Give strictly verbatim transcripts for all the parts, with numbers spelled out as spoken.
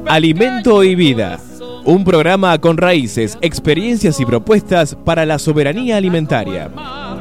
Alimento y Vida, un programa con raíces, experiencias y propuestas para la soberanía alimentaria.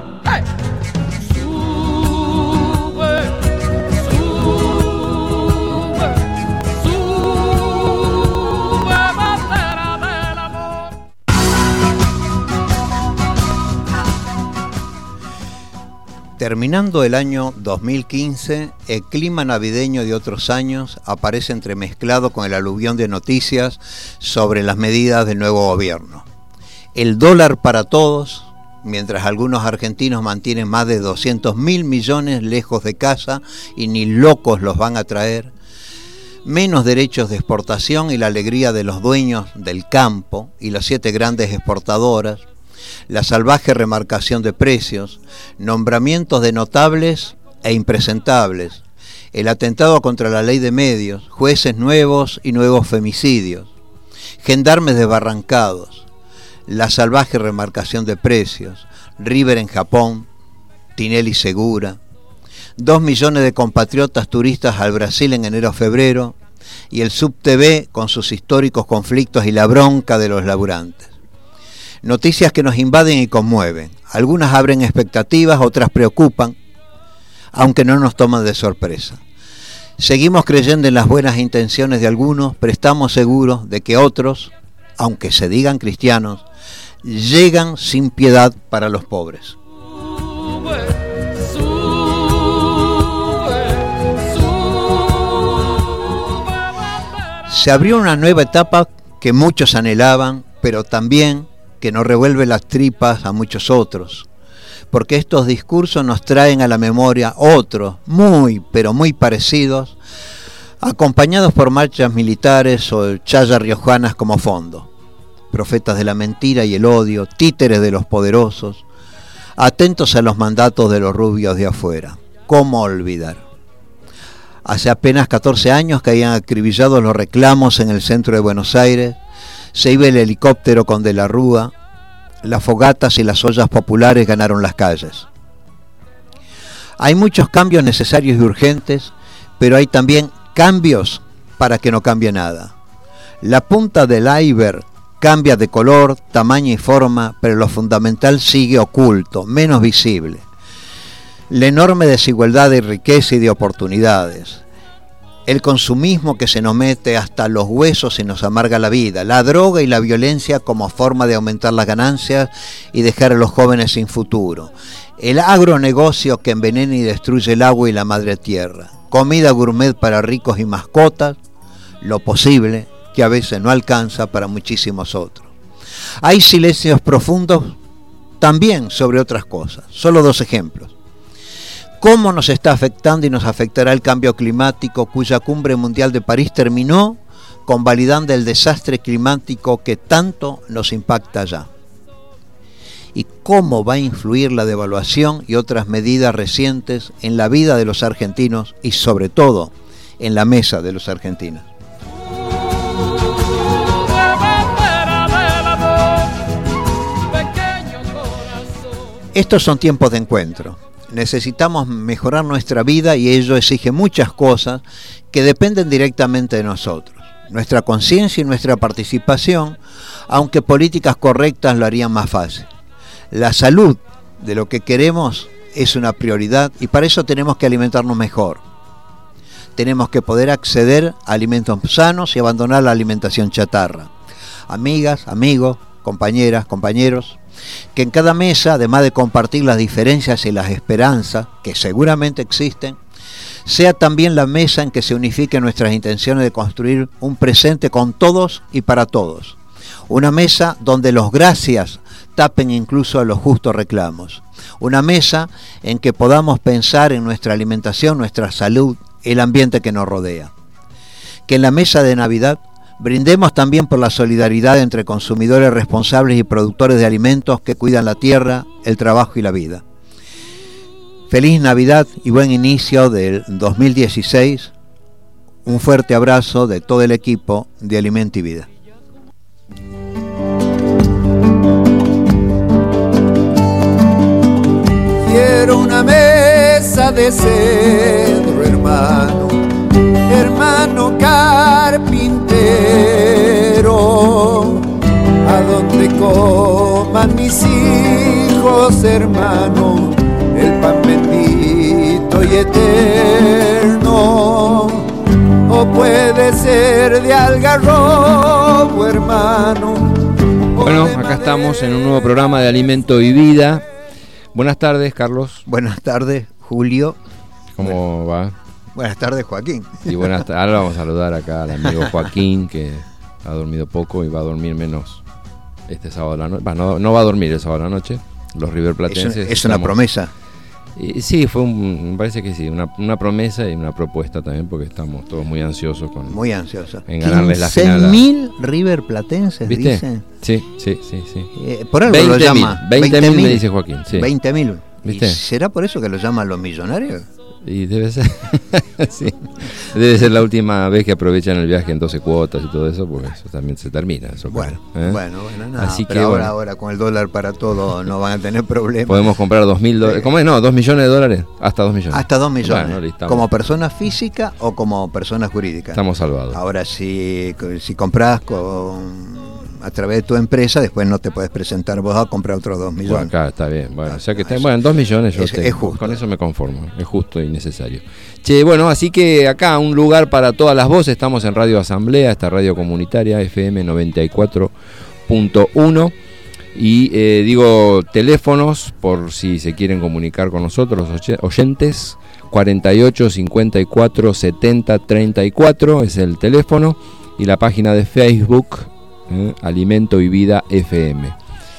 Terminando el año dos mil quince, el clima navideño de otros años aparece entremezclado con el aluvión de noticias sobre las medidas del nuevo gobierno. El dólar para todos, mientras algunos argentinos mantienen más de doscientos mil millones lejos de casa y ni locos los van a traer. Menos derechos de exportación y la alegría de los dueños del campo y las siete grandes exportadoras. La salvaje remarcación de precios, nombramientos de notables e impresentables, el atentado contra la ley de medios, jueces nuevos y nuevos femicidios, gendarmes desbarrancados, la salvaje remarcación de precios, River en Japón, Tinelli Segura, dos millones de compatriotas turistas al Brasil en enero-febrero y el Sub-T V con sus históricos conflictos y la bronca de los laburantes. Noticias que nos invaden y conmueven. Algunas abren expectativas, otras preocupan, aunque no nos toman de sorpresa. Seguimos creyendo en las buenas intenciones de algunos, pero estamos seguros de que otros, aunque se digan cristianos, llegan sin piedad para los pobres. Se abrió una nueva etapa que muchos anhelaban, pero también que nos revuelve las tripas a muchos otros, porque estos discursos nos traen a la memoria otros, muy, pero muy parecidos, acompañados por marchas militares o chayas riojanas como fondo, profetas de la mentira y el odio, títeres de los poderosos, atentos a los mandatos de los rubios de afuera. ¿Cómo olvidar? Hace apenas catorce años que habían acribillado los reclamos en el centro de Buenos Aires. Se iba el helicóptero con De la Rúa, las fogatas y las ollas populares ganaron las calles. Hay muchos cambios necesarios y urgentes, pero hay también cambios para que no cambie nada. La punta del iceberg cambia de color, tamaño y forma, pero lo fundamental sigue oculto, menos visible. La enorme desigualdad de riqueza y de oportunidades. El consumismo que se nos mete hasta los huesos y nos amarga la vida, la droga y la violencia como forma de aumentar las ganancias y dejar a los jóvenes sin futuro, el agronegocio que envenena y destruye el agua y la madre tierra, comida gourmet para ricos y mascotas, lo posible que a veces no alcanza para muchísimos otros. Hay silencios profundos también sobre otras cosas, solo dos ejemplos. ¿Cómo nos está afectando y nos afectará el cambio climático, cuya cumbre mundial de París terminó convalidando el desastre climático que tanto nos impacta ya? ¿Y cómo va a influir la devaluación y otras medidas recientes en la vida de los argentinos y sobre todo en la mesa de los argentinos? Estos son tiempos de encuentro. Necesitamos mejorar nuestra vida y ello exige muchas cosas que dependen directamente de nosotros. Nuestra conciencia y nuestra participación, aunque políticas correctas lo harían más fácil. La salud de lo que queremos es una prioridad y para eso tenemos que alimentarnos mejor. Tenemos que poder acceder a alimentos sanos y abandonar la alimentación chatarra. Amigas, amigos, compañeras, compañeros, que en cada mesa, además de compartir las diferencias y las esperanzas, que seguramente existen, sea también la mesa en que se unifiquen nuestras intenciones de construir un presente con todos y para todos. Una mesa donde los gracias tapen incluso a los justos reclamos. Una mesa en que podamos pensar en nuestra alimentación, nuestra salud, el ambiente que nos rodea. Que en la mesa de Navidad brindemos también por la solidaridad entre consumidores responsables y productores de alimentos que cuidan la tierra, el trabajo y la vida. Feliz Navidad y buen inicio del dos mil dieciséis. Un fuerte abrazo de todo el equipo de Alimento y Vida. Quiero una mesa de cedro, hermano, hermano carpintero. coman mis hijos, hermano, el pan bendito y eterno. O puede ser de algarrobo, hermano. Bueno, acá estamos en un nuevo programa de Alimento y Vida. Buenas tardes, Carlos. Buenas tardes, Julio. ¿Cómo va? Buenas tardes, Joaquín. Y buenas tardes. Ahora vamos a saludar acá al amigo Joaquín, que ha dormido poco y va a dormir menos este sábado a la noche. No, no va a dormir el sábado a la noche. Los riverplatenses. Es, es una estamos... promesa. Y, sí, fue un, me parece que sí, una, una promesa y una propuesta también, porque estamos todos muy ansiosos con muy ansiosos en ganarles la final. quince mil riverplatenses, ¿viste? Dicen. Sí, sí, sí, sí. Eh, por algo lo llama. veinte mil me dice Joaquín. Sí. veinte mil. ¿Viste? ¿Será por eso que lo llaman los millonarios? Y debe ser, sí. Debe ser la última vez que aprovechan el viaje en doce cuotas y todo eso, porque eso también se termina. Eso bueno, ¿eh? bueno, bueno, nada. Así pero que ahora, bueno. ahora con el dólar para todo no van a tener problemas. Podemos comprar dos mil dólares. ¿Cómo es? No, dos millones de dólares. Hasta dos millones. Hasta dos millones. Bueno, listo, como persona física o como persona jurídica. Estamos salvados. Ahora, si, si compras con a través de tu empresa, después no te puedes presentar vos a comprar otros dos millones. Bueno, acá está bien. Bueno, Ah, o sea que no, está, eso- bueno, dos millones yo es- tengo. es justo. Con eso me conformo. Es justo y necesario. Che, bueno, así que acá un lugar para todas las voces. Estamos en Radio Asamblea, esta radio comunitaria F M noventa y cuatro punto uno. Y eh, digo teléfonos por si se quieren comunicar con nosotros, los oye- oyentes. cuarenta y ocho, cincuenta y cuatro, setenta, treinta y cuatro es el teléfono. Y la página de Facebook, eh, Alimento y Vida F M.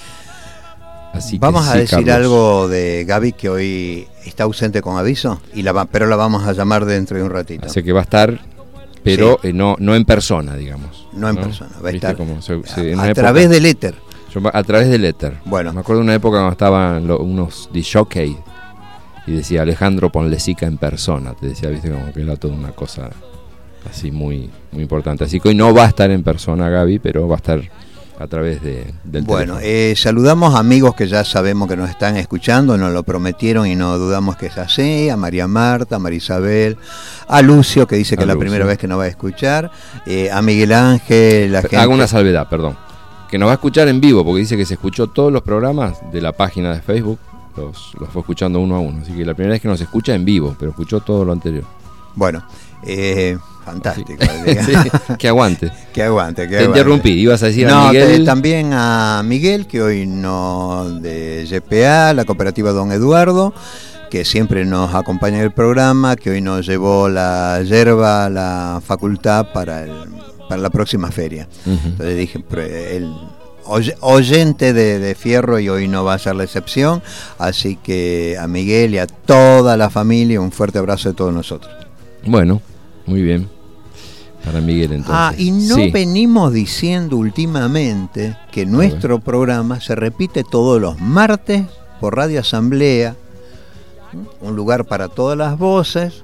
Así que Vamos a sí, decir Carlos. algo de Gaby, que hoy está ausente con aviso, y la va- pero la vamos a llamar dentro de un ratito. Así que va a estar, pero eh, no, no en persona, digamos. No en persona, va a ¿Viste estar cómo se- se- en a, una a época- través del éter. yo- a través del éter. Bueno. Me acuerdo de una época cuando estaban lo- unos de jockey y decía Alejandro Ponlecica en persona. Te decía, viste, como que era toda una cosa así muy, muy importante. Así que hoy no va a estar en persona Gaby, pero va a estar a través de, del Bueno, teléfono. eh, saludamos a amigos que ya sabemos que nos están escuchando, nos lo prometieron y no dudamos que es así, a María Marta, a María Isabel, a Lucio, que dice que A es la Lucio. primera vez que nos va a escuchar, eh, a Miguel Ángel, la gente... Hago una salvedad, perdón. Que nos va a escuchar en vivo, porque dice que se escuchó todos los programas de la página de Facebook, los, los fue escuchando uno a uno. Así que la primera vez que nos escucha en vivo, pero escuchó todo lo anterior. Bueno, eh, fantástico. Sí, que aguante. Que aguante, que Te aguante. interrumpí, ibas a decir No, a Miguel. te- también a Miguel, que hoy no, de G P A, la cooperativa Don Eduardo, que siempre nos acompaña en el programa, que hoy nos llevó la yerba a la facultad para, el, para la próxima feria. Ujú. Entonces dije, pero el oy- oyente de, de Fierro, y hoy no va a ser la excepción, así que a Miguel y a toda la familia un fuerte abrazo de todos nosotros. Bueno, muy bien. Para Miguel entonces. Ah, y no Sí. venimos diciendo últimamente que nuestro programa se repite todos los martes por Radio Asamblea, un lugar para todas las voces,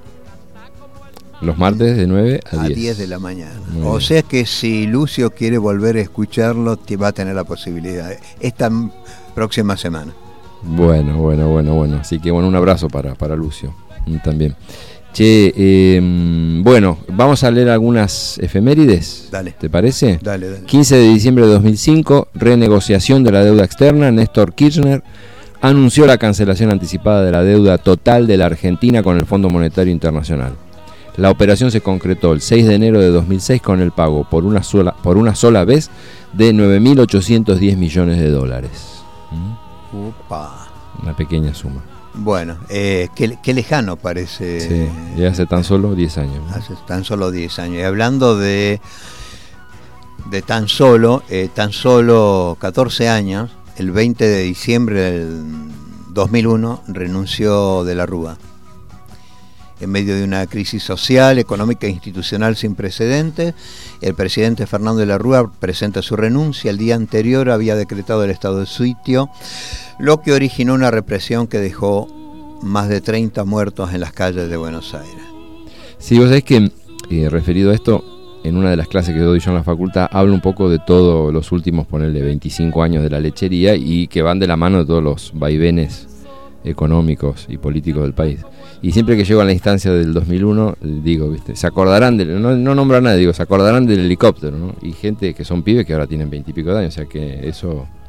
Los martes de nueve a a diez. diez de la mañana. Muy O bien. sea que si Lucio quiere volver a escucharlo, te va a tener la posibilidad esta m- próxima semana. Bueno, bueno, bueno, bueno. Así que bueno, un abrazo para, para Lucio mm, también. Che, eh, bueno, vamos a leer algunas efemérides. Dale. ¿Te parece? Dale, dale. quince de diciembre de dos mil cinco, renegociación de la deuda externa. Néstor Kirchner anunció la cancelación anticipada de la deuda total de la Argentina con el Fondo Monetario Internacional. La operación se concretó el seis de enero de dos mil seis con el pago por una sola, por una sola vez de nueve mil ochocientos diez millones de dólares. ¿Mm? Upa. Una pequeña suma. Bueno, eh, qué, qué lejano parece. Sí, y hace tan solo diez años. ¿no? Hace tan solo diez años. Y hablando de, de tan solo, eh, tan solo catorce años, el veinte de diciembre del dos mil uno renunció de la Rúa. En medio de una crisis social, económica e institucional sin precedentes, el presidente Fernando de la Rúa presenta su renuncia. El día anterior había decretado el estado de sitio, lo que originó una represión que dejó más de treinta muertos en las calles de Buenos Aires. Sí, vos sabés que, eh, referido a esto, en una de las clases que doy yo en la facultad, hablo un poco de todos los últimos, ponerle veinticinco años de la lechería y que van de la mano de todos los vaivenes económicos y políticos del país. Y siempre que llego a la instancia del dos mil uno, digo, ¿viste? Se acordarán, del, no, no nombro a nadie, digo, se acordarán del helicóptero, ¿no? Y gente que son pibes que ahora tienen veintipico de años, o sea que eso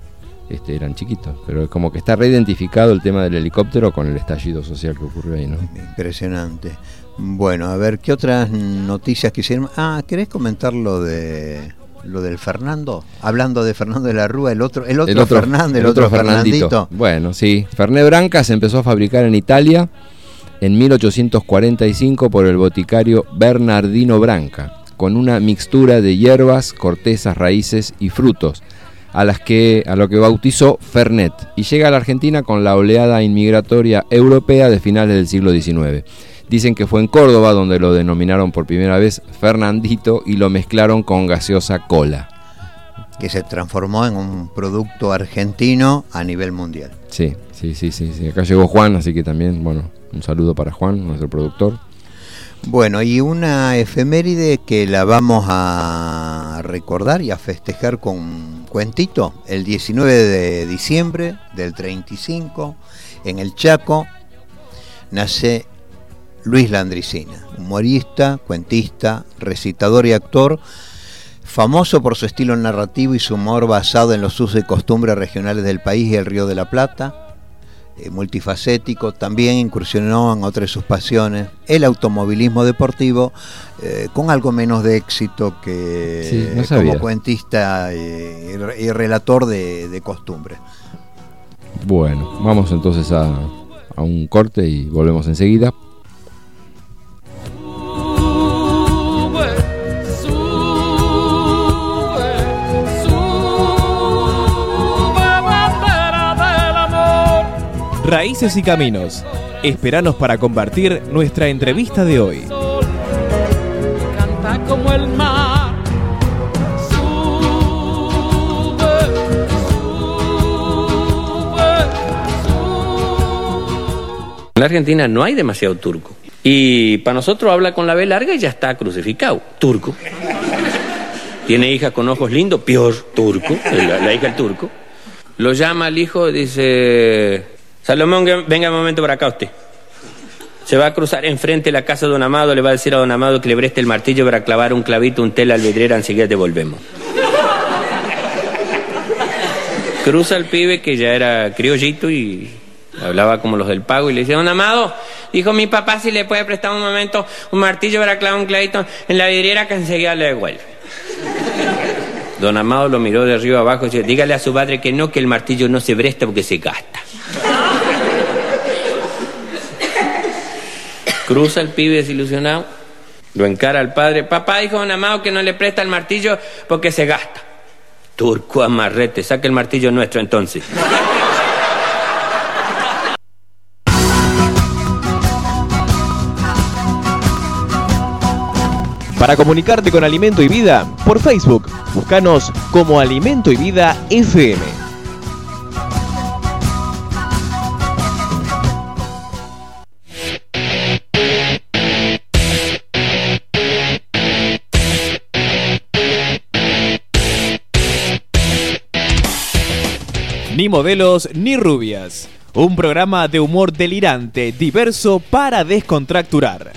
este, eran chiquitos, pero es como que está reidentificado el tema del helicóptero con el estallido social que ocurrió ahí, ¿no? Impresionante. Bueno, a ver, ¿qué otras noticias quisieron? Ah, ¿querés comentar lo de lo del Fernando? Hablando de Fernando de la Rúa, el otro, el otro, el otro Fernando, el, el otro, otro Fernandito. Fernandito. Bueno, sí, Fernet Branca se empezó a fabricar en Italia en mil ochocientos cuarenta y cinco por el boticario Bernardino Branca, con una mixtura de hierbas, cortezas, raíces y frutos, a las que a lo que bautizó Fernet, y llega a la Argentina con la oleada inmigratoria europea de finales del siglo diecinueve. Dicen que fue en Córdoba donde lo denominaron por primera vez Fernandito y lo mezclaron con gaseosa cola, que se transformó en un producto argentino a nivel mundial. Sí, sí, sí, sí, sí. Acá llegó Juan, así que también, bueno, un saludo para Juan, nuestro productor. Bueno, y una efeméride que la vamos a recordar y a festejar con un cuentito. El diecinueve de diciembre del treinta y cinco, en el Chaco, nace Luis Landricina, humorista, cuentista, recitador y actor, famoso por su estilo narrativo y su humor basado en los usos y costumbres regionales del país y el Río de la Plata. Eh, multifacético, también incursionó en otras de sus pasiones, el automovilismo deportivo, eh, con algo menos de éxito que sí, no como cuentista eh, y, y relator de, de costumbres. Bueno, vamos entonces a, a un corte y volvemos enseguida. Raíces y Caminos. Esperanos para compartir nuestra entrevista de hoy. Canta como el mar. Sube, sube, sube. En la Argentina no hay demasiado turco. Y para nosotros habla con la B larga y ya está crucificado. Turco. Tiene hija con ojos lindos, peor, turco. La, la hija el turco. Lo llama al hijo y dice: Salomón, venga un momento para acá usted. Se va a cruzar enfrente de la casa de don Amado, le va a decir a don Amado que le preste el martillo para clavar un clavito, un tela al vidriera, enseguida devolvemos. Cruza el pibe que ya era criollito y hablaba como los del pago y le dice: don Amado, dijo mi papá si le puede prestar un momento un martillo para clavar un clavito en la vidriera que enseguida le devuelve. Don Amado lo miró de arriba abajo y dice: dígale a su padre que no, que el martillo no se presta porque se gasta. Cruza el pibe desilusionado, lo encara al padre: papá dijo don Amado que no le presta el martillo porque se gasta. Turco amarrete, saque el martillo nuestro entonces. Para comunicarte con Alimento y Vida, por Facebook, búscanos como Alimento y Vida F M. Ni modelos ni rubias. Un programa de humor delirante, diverso para descontracturar.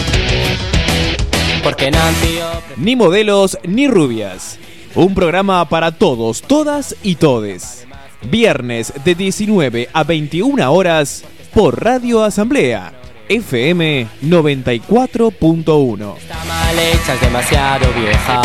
Porque no, tío. Ni modelos ni rubias. Un programa para todos, todas y todes. Viernes de diecinueve a veintiuna horas por Radio Asamblea, F M noventa y cuatro punto uno. Está mal hecha, es demasiado vieja.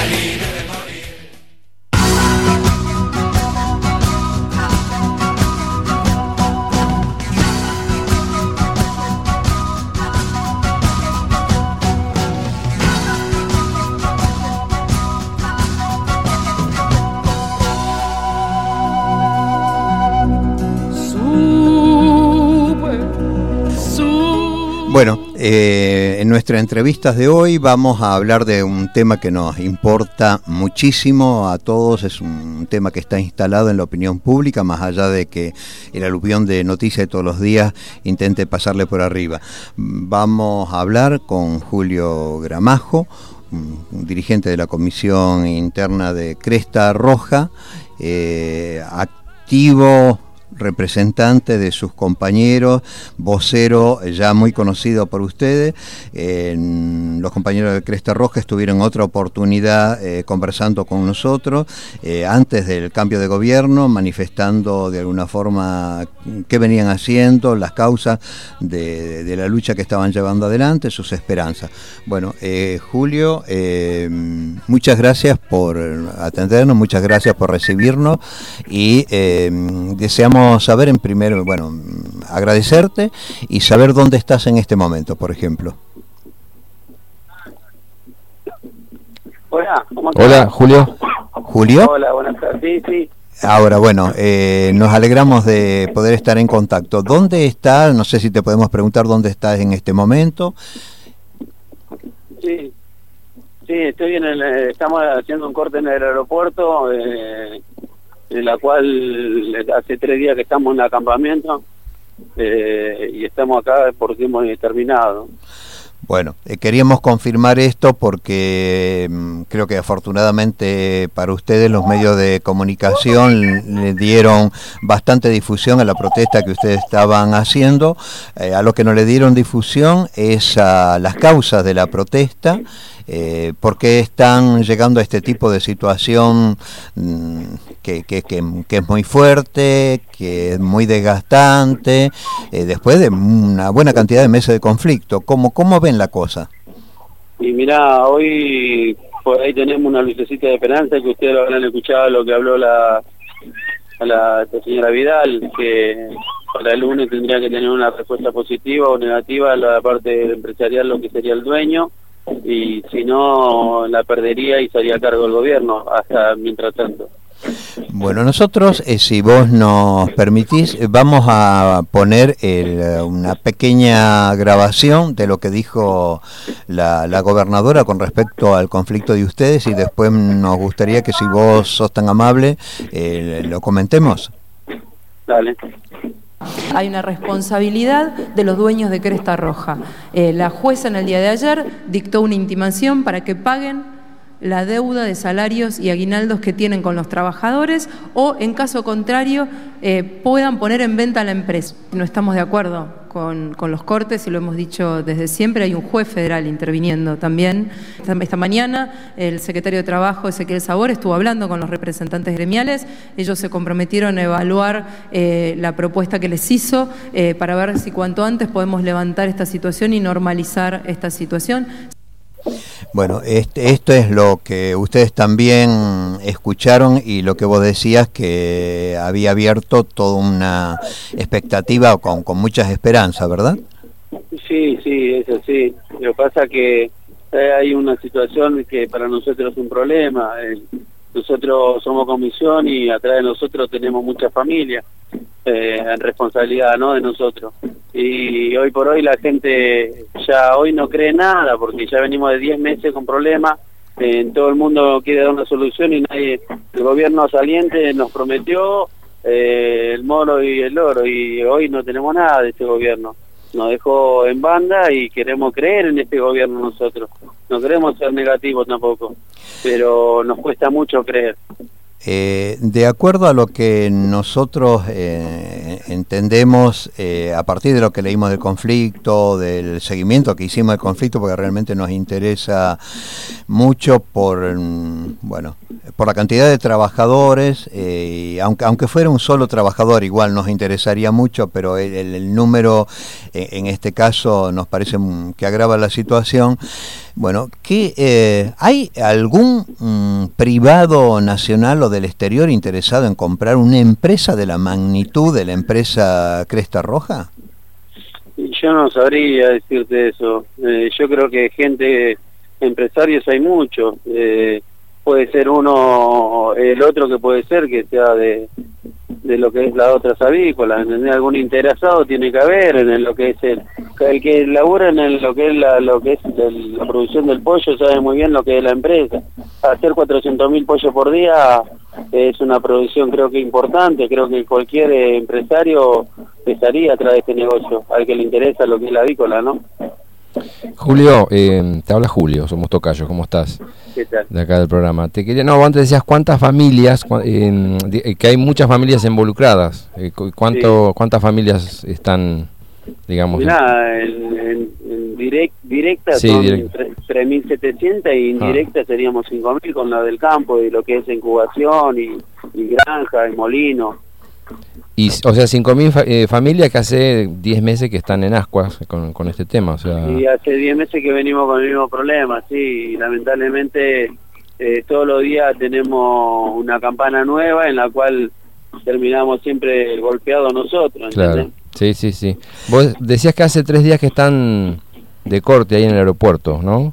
Bueno, eh, en nuestras entrevistas de hoy vamos a hablar de un tema que nos importa muchísimo a todos. Es un tema que está instalado en la opinión pública, más allá de que el aluvión de noticias de todos los días intente pasarle por arriba. Vamos a hablar con Julio Gramajo, un dirigente de la Comisión Interna de Cresta Roja, eh, activo representante de sus compañeros, vocero ya muy conocido por ustedes. Eh, los compañeros de Cresta Roja estuvieron otra oportunidad eh, conversando con nosotros eh, antes del cambio de gobierno, manifestando de alguna forma qué venían haciendo, las causas de, de la lucha que estaban llevando adelante, sus esperanzas. Bueno, eh, Julio, eh, muchas gracias por atendernos, muchas gracias por recibirnos y eh, deseamos saber en primero, bueno, agradecerte y saber dónde estás en este momento, por ejemplo. Hola, ¿cómo estás? Hola, Julio. Julio. Hola, buenas tardes. Sí, sí. Ahora, bueno, eh, nos alegramos de poder estar en contacto. ¿Dónde estás? No sé si te podemos preguntar dónde estás en este momento. Sí, sí, estoy en el, estamos haciendo un corte en el aeropuerto, eh, en la cual hace tres días que estamos en el acampamento eh, y estamos acá porque hemos terminado. Bueno, eh, queríamos confirmar esto porque mm, creo que afortunadamente para ustedes los medios de comunicación le dieron bastante difusión a la protesta que ustedes estaban haciendo. Eh, a lo que no le dieron difusión es a las causas de la protesta. Eh, ¿Por qué están llegando a este tipo de situación mmm, que, que, que, que es muy fuerte, que es muy desgastante, eh, después de una buena cantidad de meses de conflicto? ¿Cómo, cómo ven la cosa? Y mirá, hoy por ahí tenemos una lucecita de esperanza, que ustedes lo habrán escuchado lo que habló la, la señora Vidal, que para el lunes tendría que tener una respuesta positiva o negativa a la parte empresarial, lo que sería el dueño, y si no la perdería y sería a cargo del gobierno hasta mientras tanto. Bueno, nosotros, eh, si vos nos permitís, eh, vamos a poner el, una pequeña grabación de lo que dijo la, la gobernadora con respecto al conflicto de ustedes y después nos gustaría que si vos sos tan amable eh, lo comentemos. Dale. Hay una responsabilidad de los dueños de Cresta Roja. Eh, la jueza en el día de ayer dictó una intimación para que paguen la deuda de salarios y aguinaldos que tienen con los trabajadores o, en caso contrario, eh, puedan poner en venta la empresa. No estamos de acuerdo con, con los cortes y lo hemos dicho desde siempre. Hay un juez federal interviniendo también. Esta, esta mañana el secretario de Trabajo, Ezequiel Sabor, estuvo hablando con los representantes gremiales. Ellos se comprometieron a evaluar eh, la propuesta que les hizo eh, para ver si cuanto antes podemos levantar esta situación y normalizar esta situación. Bueno, este, esto es lo que ustedes también escucharon y lo que vos decías, que había abierto toda una expectativa con, con muchas esperanzas, ¿verdad? Sí, sí, eso sí. Lo que pasa es que hay una situación que para nosotros es un problema. Nosotros somos comisión y atrás de nosotros tenemos muchas familias eh, en responsabilidad, ¿no?, de nosotros. Y hoy por hoy la gente ya hoy no cree nada, porque ya venimos de diez meses con problemas, eh, todo el mundo quiere dar una solución y nadie, el gobierno saliente nos prometió eh, el moro y el oro, y hoy no tenemos nada de este gobierno. Nos dejó en banda y queremos creer en este gobierno nosotros. No queremos ser negativos tampoco, pero nos cuesta mucho creer. Eh, de acuerdo a lo que nosotros eh, entendemos, eh, a partir de lo que leímos del conflicto, del seguimiento que hicimos del conflicto, porque realmente nos interesa mucho por, bueno, por la cantidad de trabajadores, eh, y aunque, aunque fuera un solo trabajador igual nos interesaría mucho, pero el, el número eh, en este caso nos parece que agrava la situación. Bueno, ¿qué, eh, ¿hay algún mm, privado nacional o del exterior interesado en comprar una empresa de la magnitud de la empresa Cresta Roja? Yo no sabría decirte eso. Eh, yo creo que gente, empresarios hay muchos. Eh, puede ser uno, el otro que puede ser que sea de, de lo que es la otra avícola, ¿entendés? Algún interesado tiene que haber en lo que es el, el que labura en lo que es la, lo que es el, la producción del pollo, sabe muy bien lo que es la empresa. Hacer cuatrocientos mil pollos por día es una producción, creo que importante. Creo que cualquier empresario estaría atrás de este negocio, al que le interesa lo que es la avícola, ¿no? Julio, eh, te habla Julio, somos tocayos, ¿cómo estás? ¿Qué tal? De acá del programa. Te quería, no, antes decías cuántas familias, cua- eh, di- que hay muchas familias involucradas. Eh, cu- ¿cuánto, ¿Cuántas familias están, digamos? Mirá, en, en, en direct, directa Sí, son direct- tre- tres mil setecientos y indirecta seríamos cinco mil con la del campo y lo que es incubación y, y granja y molino. Y, o sea, cinco mil fa- eh, familias que hace diez meses que están en ascuas con, con este tema, o sea... Y hace diez meses que venimos con el mismo problema, sí, y lamentablemente eh, todos los días tenemos una campana nueva en la cual terminamos siempre golpeados nosotros, Claro, ¿entendés? sí, sí, sí. Vos decías que hace tres días que están de corte ahí en el aeropuerto, ¿no?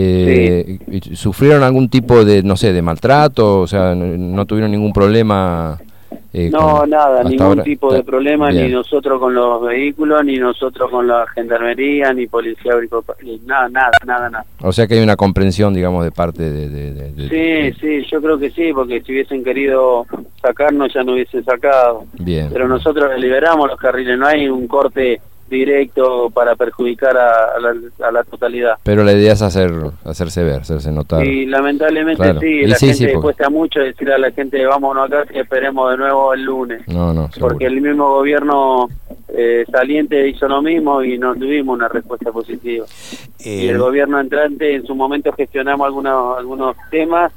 Eh, y- ¿Sufrieron algún tipo de, no sé, de maltrato? O sea, no, no tuvieron ningún problema... eh, No, con- nada, hasta ningún ahora? tipo de problema, Bien. ni nosotros con los vehículos, ni nosotros con la gendarmería, ni policía agropecuaria, ni nada, nada, nada, nada. O sea que hay una comprensión, digamos, de parte de... de- de- de- Sí, sí, yo creo que sí, porque si hubiesen querido sacarnos ya no hubiesen sacado. Bien. Pero nosotros le liberamos los carriles, no hay un corte directo para perjudicar a, a la, a la totalidad. Pero la idea es hacer hacerse ver, hacerse notar. Y lamentablemente Claro. sí, Y la sí, gente sí, porque- cuesta mucho decir a la gente vámonos acá que esperemos de nuevo el lunes. No, no, seguro. Porque el mismo gobierno eh, saliente hizo lo mismo y no tuvimos una respuesta positiva. Y el gobierno entrante en su momento gestionamos algunos algunos temas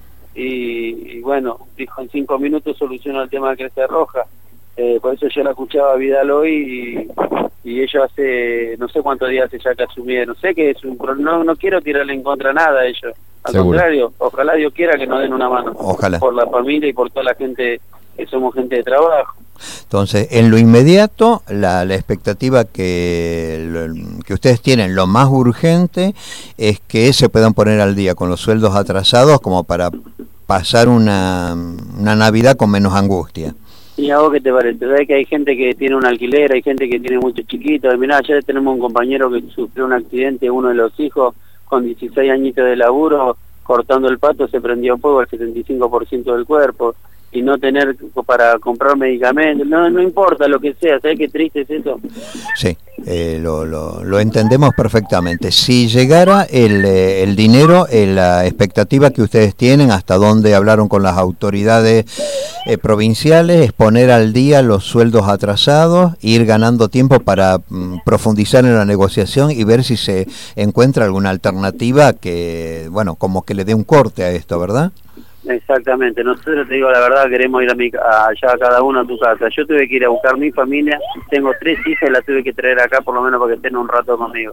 y, y bueno, dijo en cinco minutos solucionó el tema de Cresta Roja. Eh, por eso yo la escuchaba a Vidal hoy y, y ellos hace no sé cuántos días hace ya que asumieron. Sé que es un pro- no, no quiero tirarle en contra nada a ellos. Al Seguro. contrario, ojalá Dios quiera que nos den una mano. Ojalá. Por la familia y por toda la gente que somos gente de trabajo. Entonces, en lo inmediato, la, la expectativa que, lo- que ustedes tienen, lo más urgente, es que se puedan poner al día con los sueldos atrasados como para pasar una, una Navidad con menos angustia. ¿Y a vos qué te parece? ¿Sabés que hay gente que tiene un alquiler, hay gente que tiene muchos chiquitos? Mirá, ayer tenemos un compañero que sufrió un accidente, uno de los hijos, con dieciséis añitos de laburo, cortando el pato, se prendió fuego al setenta y cinco por ciento del cuerpo, y no tener para comprar medicamentos, no no importa lo que sea, ¿sabés qué triste es eso? Sí, eh, lo, lo, lo entendemos perfectamente. Si llegara el, eh, el dinero, eh, la expectativa que ustedes tienen, hasta dónde hablaron con las autoridades eh, provinciales, es poner al día los sueldos atrasados, ir ganando tiempo para mm, profundizar en la negociación y ver si se encuentra alguna alternativa que, bueno, como que le dé un corte a esto, ¿verdad? Exactamente, nosotros te digo la verdad, queremos ir a mi, a- allá cada uno a tu casa. Yo tuve que ir a buscar mi familia, tengo tres hijas y las tuve que traer acá por lo menos para que estén un rato conmigo.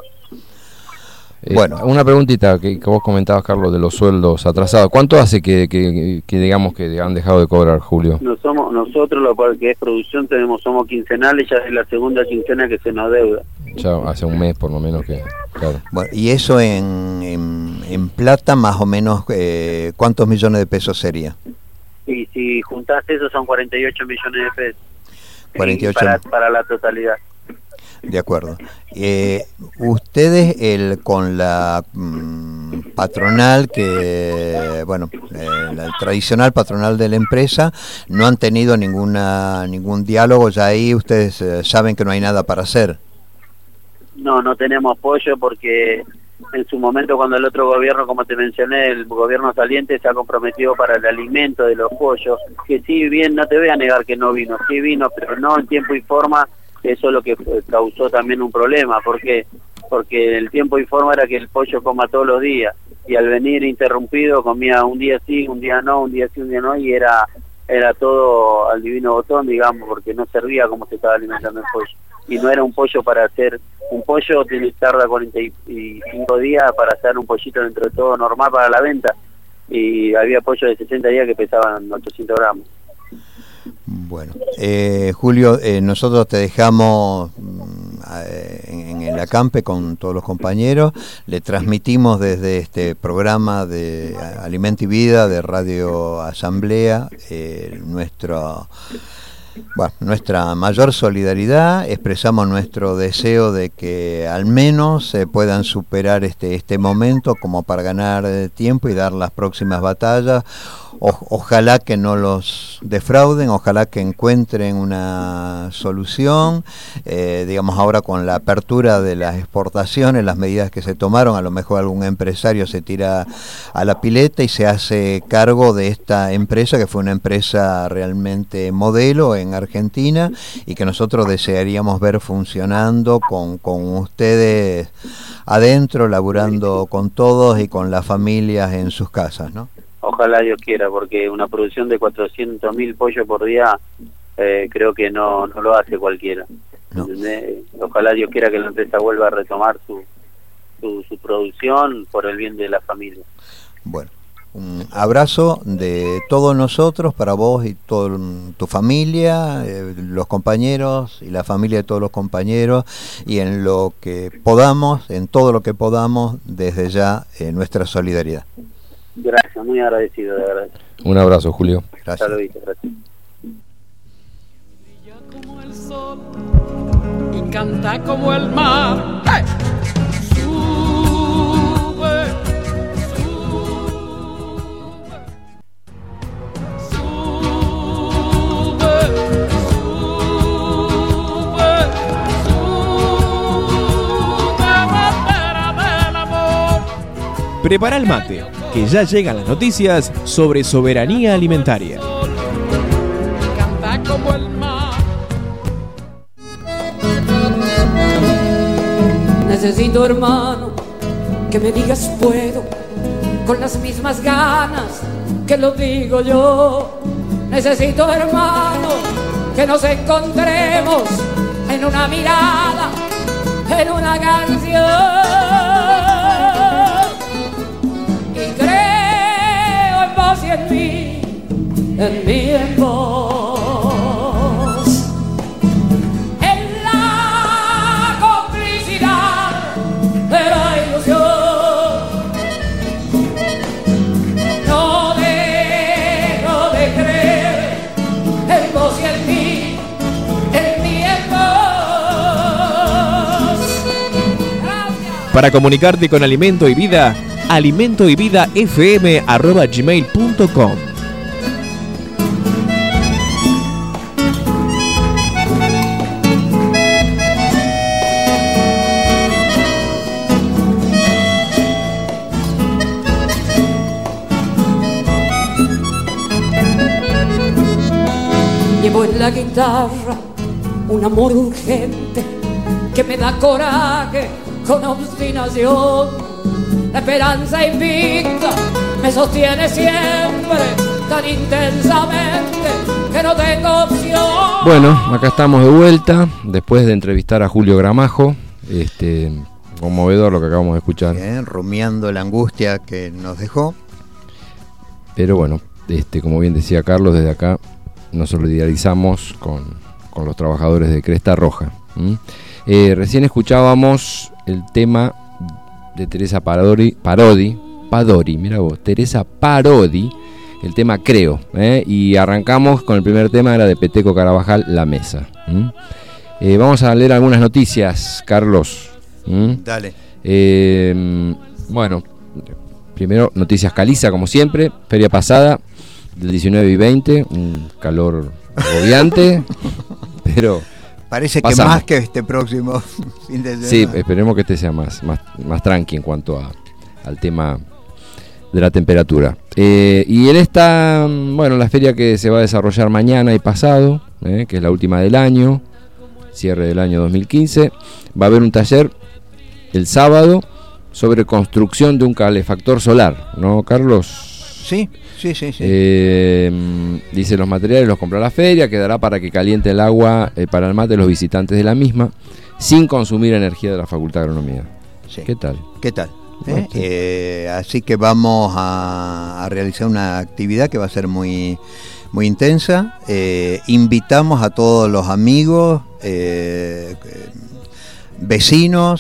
Eh, bueno, una preguntita que, que vos comentabas, Carlos, de los sueldos atrasados. ¿Cuánto hace que, que, que digamos que han dejado de cobrar, Julio? No somos nosotros, lo cual que es producción, tenemos somos quincenales, ya es la segunda quincena que se nos deuda. Ya hace un mes por lo menos que... Claro. Bueno, y eso en, en, en plata, más o menos, eh, ¿cuántos millones de pesos sería? Y si juntás eso son cuarenta y ocho millones de pesos. cuarenta y ocho. Y para, para la totalidad. De acuerdo. Eh, ustedes el con la mm, patronal, que bueno, eh, la tradicional patronal de la empresa, no han tenido ninguna ningún diálogo, ya ahí ustedes eh, saben que no hay nada para hacer. No, no tenemos apoyo porque en su momento cuando el otro gobierno, como te mencioné, el gobierno saliente se ha comprometido para el alimento de los pollos, que sí bien, no te voy a negar que no vino, sí vino, pero no en tiempo y forma. Eso es lo que fue- causó también un problema. ¿Por qué? Porque el tiempo y forma era que el pollo coma todos los días, y al venir interrumpido comía un día sí, un día no, un día sí, un día no, y era era todo al divino botón, digamos, porque no servía como se estaba alimentando el pollo. Y no era un pollo para hacer, un pollo tiene tarda cuarenta y cinco días para hacer un pollito dentro de todo normal para la venta, y había pollo de sesenta días que pesaban ochocientos gramos. Bueno, eh, Julio, eh, nosotros te dejamos mm, eh, en, en el acampe con todos los compañeros. Le transmitimos desde este programa de Alimento y Vida de Radio Asamblea eh, nuestro Bueno, nuestra mayor solidaridad, expresamos nuestro deseo de que al menos se puedan superar este, este momento como para ganar tiempo y dar las próximas batallas. O, ojalá que no los defrauden, ojalá que encuentren una solución. Eh, digamos, ahora con la apertura de las exportaciones, las medidas que se tomaron, a lo mejor algún empresario se tira a la pileta y se hace cargo de esta empresa, que fue una empresa realmente modelo en Argentina y que nosotros desearíamos ver funcionando con, con ustedes adentro, laburando con todos y con las familias en sus casas, ¿no? Ojalá Dios quiera, porque una producción de cuatrocientos mil pollos por día eh, creo que no, no lo hace cualquiera. No. Ojalá Dios quiera que la empresa vuelva a retomar su, su, su producción por el bien de la familia. Bueno, un abrazo de todos nosotros para vos y toda tu familia, eh, los compañeros y la familia de todos los compañeros, y en lo que podamos, en todo lo que podamos, desde ya eh, nuestra solidaridad. Gracias, muy agradecido, de verdad. Un abrazo, Julio. Gracias. Saludos, gracias. Brilla como el sol y canta como el mar. ¡Hey! Sube, sube, sube, sube, sube, bandera del amor. Prepara el mate, que ya llegan las noticias sobre soberanía alimentaria. Canta como el mar. Necesito, hermano, que me digas puedo, con las mismas ganas que lo digo yo. Necesito, hermano, que nos encontremos en una mirada, en una canción. Y creo en vos y en mí, en mí en vos, en la complicidad de la ilusión. No dejo de creer en vos y en mí, en mí en vos. Gracias. Para comunicarte con Alimento y Vida, alimento y vida f m arroba gmail punto com. Llevo en la guitarra un amor urgente que me da coraje con obstinación. La esperanza invicta me sostiene siempre tan intensamente que no tengo opción. Bueno, acá estamos de vuelta después de entrevistar a Julio Gramajo. Este, conmovedor lo que acabamos de escuchar. Bien, rumiando la angustia que nos dejó. Pero bueno, este, como bien decía Carlos, desde acá nos solidarizamos con, con los trabajadores de Cresta Roja. ¿Mm? Eh, recién escuchábamos el tema de Teresa Parodi, Parodi, Padori, mira vos, Teresa Parodi, el tema Creo, ¿eh? Y arrancamos con el primer tema, era de Peteco Carabajal, La Mesa. ¿Mm? Eh, vamos a leer algunas noticias, Carlos. ¿Mm? Dale. Eh, bueno, primero noticias Caliza, como siempre, feria pasada, del diecinueve y veinte, un calor agobiante, pero... Parece pasamos. Que más que este próximo fin de semana. Sí, esperemos que este sea más, más, más tranqui en cuanto a, al tema de la temperatura. Eh, y en esta, bueno, la feria que se va a desarrollar mañana y pasado, eh, que es la última del año, cierre del año dos mil quince, va a haber un taller el sábado sobre construcción de un calefactor solar, ¿no, Carlos? Sí, sí, sí, sí. Eh, dice, los materiales los compró la feria, quedará para que caliente el agua eh, para el mate de los visitantes de la misma, sin consumir energía de la Facultad de Agronomía. Sí. ¿Qué tal? ¿Qué tal? Bueno, ¿Eh? sí. Eh, así que vamos a, a realizar una actividad que va a ser muy, muy intensa. Eh, invitamos a todos los amigos, eh, vecinos,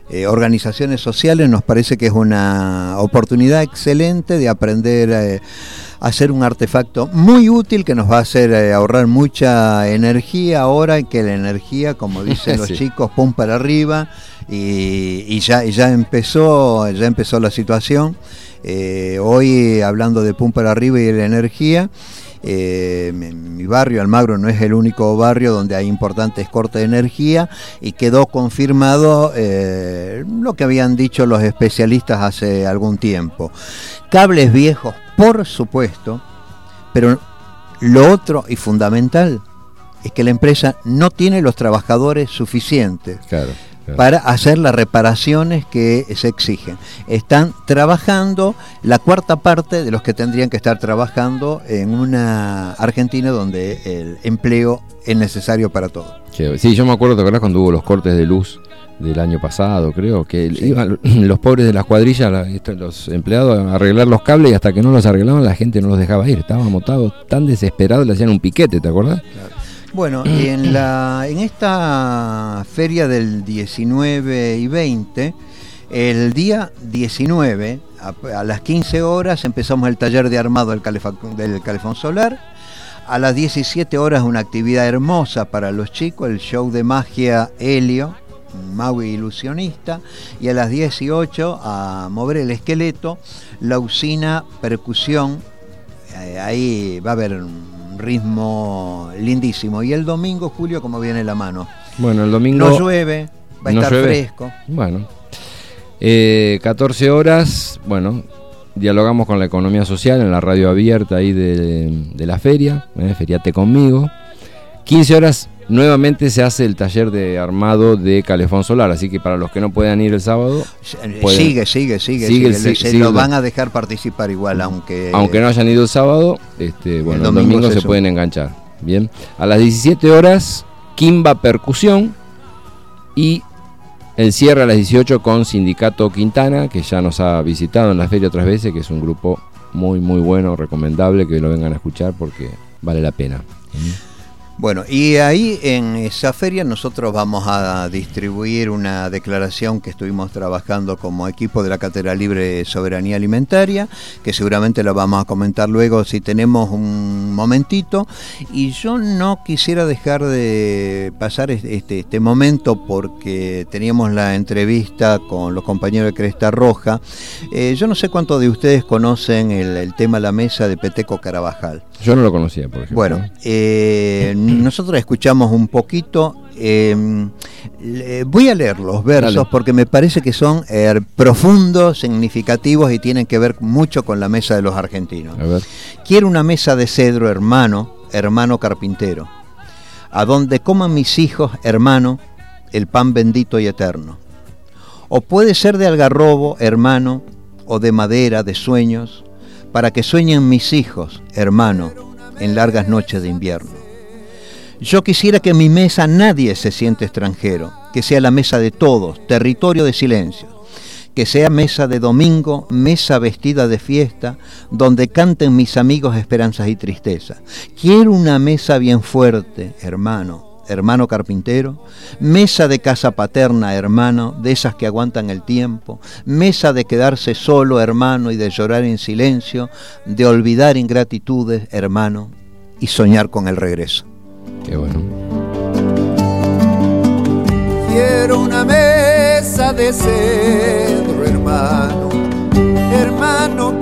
eh, organizaciones sociales, nos parece que es una oportunidad excelente de aprender eh, a hacer un artefacto muy útil que nos va a hacer eh, ahorrar mucha energía ahora, que la energía, como dicen los sí. chicos, pum para arriba, y, y ya, y ya empezó, ya empezó la situación. Eh, hoy, hablando de pum para arriba y de la energía, eh, mi, mi barrio, Almagro, no es el único barrio donde hay importantes cortes de energía, y quedó confirmado eh, lo que habían dicho los especialistas hace algún tiempo. Cables viejos, por supuesto, pero lo otro y fundamental es que la empresa no tiene los trabajadores suficientes. Claro. Claro. Para hacer las reparaciones que se exigen. Están trabajando la cuarta parte de los que tendrían que estar trabajando en una Argentina donde el empleo es necesario para todo. Sí, yo me acuerdo, ¿te acordás cuando hubo los cortes de luz del año pasado, creo? Que sí. Iban los pobres de las cuadrillas, los empleados, a arreglar los cables, y hasta que no los arreglaban la gente no los dejaba ir. Estábamos todos tan desesperados, le hacían un piquete, ¿te acordás? Claro. Bueno, en, la, en esta feria del diecinueve y veinte, el día diecinueve, a, a las quince horas, empezamos el taller de armado del, calefa, del calefón solar. A las diecisiete horas, una actividad hermosa para los chicos, el show de magia Helio, mago ilusionista. Y a las dieciocho, a mover el esqueleto, la usina percusión. Eh, ahí va a haber un ritmo lindísimo. Y el domingo, Julio, como viene la mano. Bueno, el domingo no llueve, va a no estar llueve. fresco. Bueno, eh, catorce horas, bueno, dialogamos con la economía social en la radio abierta ahí de, de la feria, eh, Feriate conmigo. quince horas, nuevamente se hace el taller de armado de calefón solar, así que para los que no puedan ir el sábado, pueden, sigue, sigue, sigue, sigue, sigue. sigue Se sigue lo el, van a dejar participar igual, aunque aunque no hayan ido el sábado, este, bueno, el el domingo, domingo se, se pueden enganchar. Bien, a las diecisiete horas, Kimba Percusión, y el cierre a las dieciocho con Sindicato Quintana, que ya nos ha visitado en la feria otras veces, que es un grupo muy, muy bueno, recomendable que lo vengan a escuchar porque vale la pena. Bueno, y ahí en esa feria nosotros vamos a distribuir una declaración que estuvimos trabajando como equipo de la Cátedra Libre de Soberanía Alimentaria, que seguramente la vamos a comentar luego si tenemos un momentito. Y yo no quisiera dejar de pasar este, este momento porque teníamos la entrevista con los compañeros de Cresta Roja. Eh, yo no sé cuántos de ustedes conocen el, el tema La Mesa de Peteco Carabajal. Yo no lo conocía, por ejemplo. Bueno, eh, nosotros escuchamos un poquito. Eh, voy a leer los versos. Dale. Porque me parece que son eh, profundos, significativos y tienen que ver mucho con la mesa de los argentinos. A ver. Quiero una mesa de cedro, hermano, hermano carpintero, a donde coman mis hijos, hermano, el pan bendito y eterno. O puede ser de algarrobo, hermano, o de madera, de sueños, para que sueñen mis hijos, hermano, en largas noches de invierno. Yo quisiera que en mi mesa nadie se siente extranjero, que sea la mesa de todos, territorio de silencio, que sea mesa de domingo, mesa vestida de fiesta, donde canten mis amigos esperanzas y tristezas. Quiero una mesa bien fuerte, hermano, hermano carpintero, mesa de casa paterna, hermano, de esas que aguantan el tiempo, mesa de quedarse solo, hermano, y de llorar en silencio, de olvidar ingratitudes, hermano, y soñar con el regreso. Qué bueno. Quiero una mesa de cedro, hermano, hermano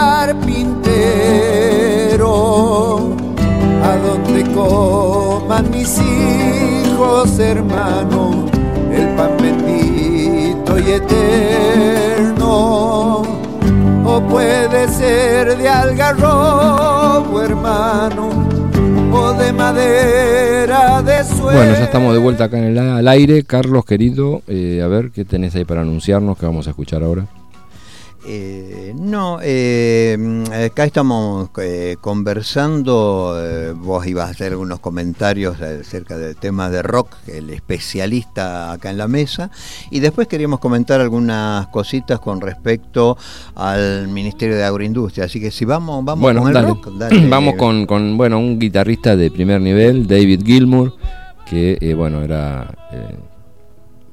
carpintero, a donde coman mis hijos, hermano, el pan bendito y eterno. O puede ser de algarrobo, hermano, o de madera de sueño. Bueno, ya estamos de vuelta acá en el al aire. Carlos, querido, eh, a ver, ¿qué tenés ahí para anunciarnos que vamos a escuchar ahora? Eh, no, eh, acá estamos eh, conversando, eh, vos ibas a hacer algunos comentarios acerca del tema de rock, el especialista acá en la mesa, y después queríamos comentar algunas cositas con respecto al Ministerio de Agroindustria, así que si vamos, vamos bueno, con el dale. rock, dale. Vamos con, con bueno, un guitarrista de primer nivel, David Gilmour, que eh, bueno, era... Eh,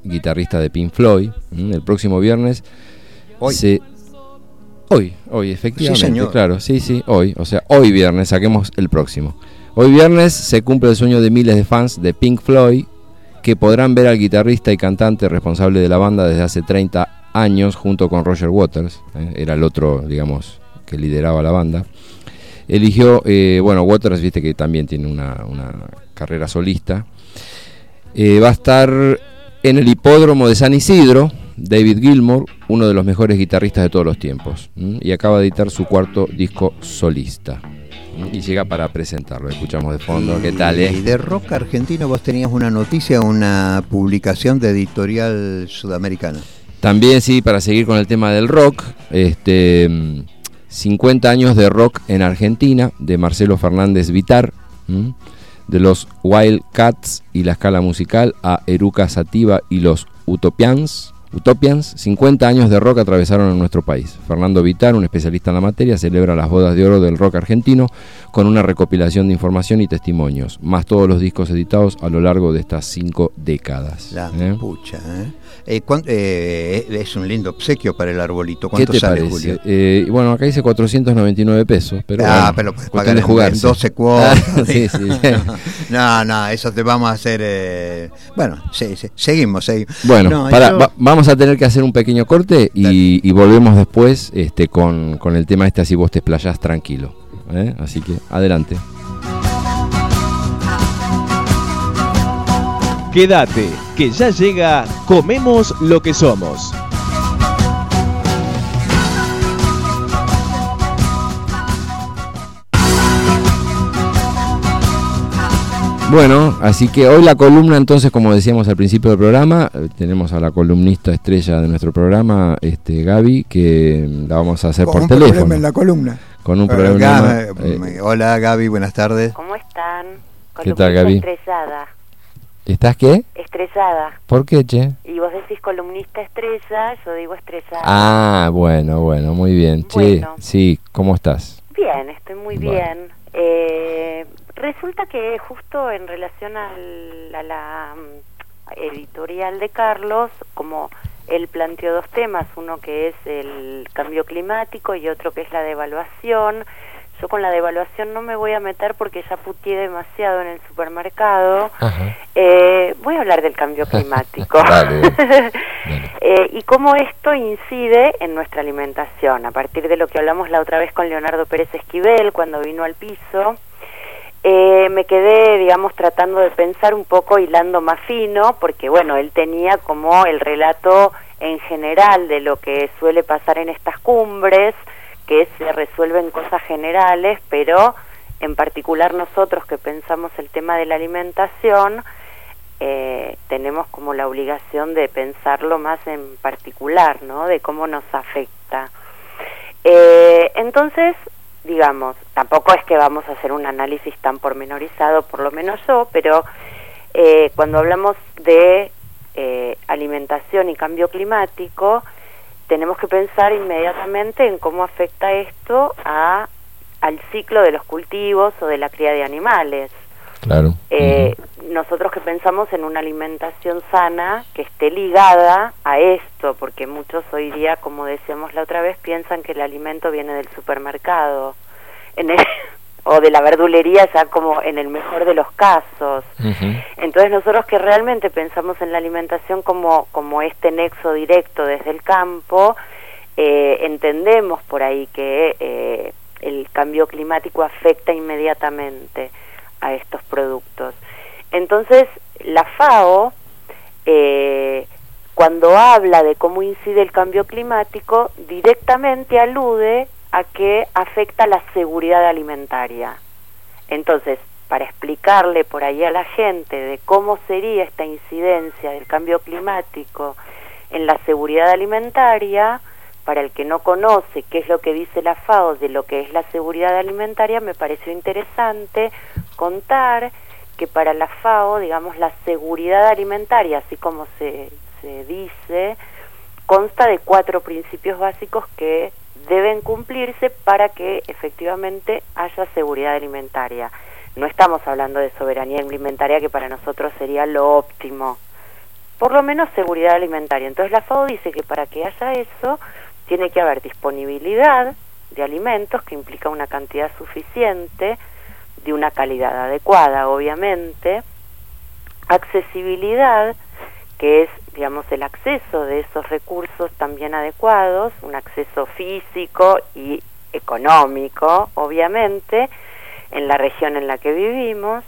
guitarrista de Pink Floyd. ¿Mm? El próximo viernes Hoy. se... Hoy, hoy, efectivamente, Sí, señor. claro, sí, sí, hoy, o sea, hoy viernes, saquemos el próximo. Hoy viernes se cumple el sueño de miles de fans de Pink Floyd, que podrán ver al guitarrista y cantante responsable de la banda desde hace treinta años, junto con Roger Waters, ¿eh? Era el otro, digamos, que lideraba la banda. Eligió, eh, bueno, Waters, viste que también tiene una, una carrera solista. Eh, va a estar en el hipódromo de San Isidro, David Gilmour, uno de los mejores guitarristas de todos los tiempos, ¿m? Y acaba de editar su cuarto disco solista. ¿M? Y llega para presentarlo. Escuchamos de fondo. ¿Qué tal, eh? Y de rock argentino vos tenías una noticia, una publicación de Editorial Sudamericana. También, sí, para seguir con el tema del rock, este, cincuenta años de rock en Argentina, de Marcelo Fernández Vitar, ¿m? De los Wildcats y la escala musical a Eruca Sativa y los Utopians. Utopians, cincuenta años de rock atravesaron en nuestro país. Fernando Vitar, un especialista en la materia, celebra las bodas de oro del rock argentino con una recopilación de información y testimonios, más todos los discos editados a lo largo de estas cinco décadas. La ¿Eh? pucha, ¿eh? Eh, cuán- eh, es un lindo obsequio para el arbolito. ¿Qué ¿Cuánto te sale, parece? Julio? Eh, bueno, acá dice cuatrocientos noventa y nueve pesos, pero Ah, bueno, pero lo puedes cuestión pagar de en- jugarse. en doce cuotas. Ah, sí, sí. No, no, eso te vamos a hacer. Eh... Bueno, sí, sí, seguimos, seguimos. Bueno, No, para, yo- va- vamos a tener que hacer un pequeño corte y, y volvemos después este, con, con el tema este, así vos te explayás tranquilo. ¿eh? Así que adelante. Quédate, que ya llega Comemos lo que somos. Bueno, así que hoy la columna, entonces, como decíamos al principio del programa, eh, tenemos a la columnista estrella de nuestro programa, este Gaby, que la vamos a hacer Con por un teléfono. problema en la columna. Con un Bueno, problema. Gaby, eh, hola Gaby, buenas tardes. ¿Cómo están? ¿Qué tal, Gaby? Estrellada. ¿Estás qué? Estrellada. ¿Por qué, che? Y vos decís columnista estrella, yo digo estrellada. Ah, bueno, bueno, muy bien. Che, Bueno. sí, ¿cómo estás? Bien, estoy muy Bueno. bien. Eh, resulta que justo en relación al, a la mm, editorial de Carlos, como él planteó dos temas, uno que es el cambio climático y otro que es la devaluación. Yo con la devaluación no me voy a meter porque ya putié demasiado en el supermercado. Ajá. Eh, voy a hablar del cambio climático. Dale, dale. Eh, y cómo esto incide en nuestra alimentación, a partir de lo que hablamos la otra vez con Leonardo Pérez Esquivel cuando vino al piso. Eh, me quedé, digamos, tratando de pensar un poco, hilando más fino, porque bueno, él tenía como el relato en general de lo que suele pasar en estas cumbres, que se resuelven cosas generales, pero en particular nosotros que pensamos el tema de la alimentación, eh, tenemos como la obligación de pensarlo más en particular, ¿no? De cómo nos afecta. Eh, entonces, digamos, tampoco es que vamos a hacer un análisis tan pormenorizado, por lo menos yo, pero eh, cuando hablamos de eh, alimentación y cambio climático, tenemos que pensar inmediatamente en cómo afecta esto a al ciclo de los cultivos o de la cría de animales. Claro. Eh, nosotros que pensamos en una alimentación sana que esté ligada a esto, porque muchos hoy día, como decíamos la otra vez, piensan que el alimento viene del supermercado en el, o de la verdulería, ya como en el mejor de los casos. Ujú. Entonces nosotros que realmente pensamos en la alimentación como, como este nexo directo desde el campo, eh, entendemos por ahí que eh, el cambio climático afecta inmediatamente a estos productos. Entonces la FAO, eh, cuando habla de cómo incide el cambio climático, directamente alude a que afecta la seguridad alimentaria. Entonces, para explicarle por ahí a la gente de cómo sería esta incidencia del cambio climático en la seguridad alimentaria, para el que no conoce qué es lo que dice la FAO de lo que es la seguridad alimentaria, me pareció interesante contar que para la FAO, digamos, la seguridad alimentaria, así como se, se dice, consta de cuatro principios básicos que deben cumplirse para que efectivamente haya seguridad alimentaria. No estamos hablando de soberanía alimentaria, que para nosotros sería lo óptimo, por lo menos seguridad alimentaria. Entonces la FAO dice que para que haya eso tiene que haber disponibilidad de alimentos, que implica una cantidad suficiente, de una calidad adecuada, obviamente, accesibilidad, que es, digamos, el acceso de esos recursos también adecuados, un acceso físico y económico, obviamente, en la región en la que vivimos,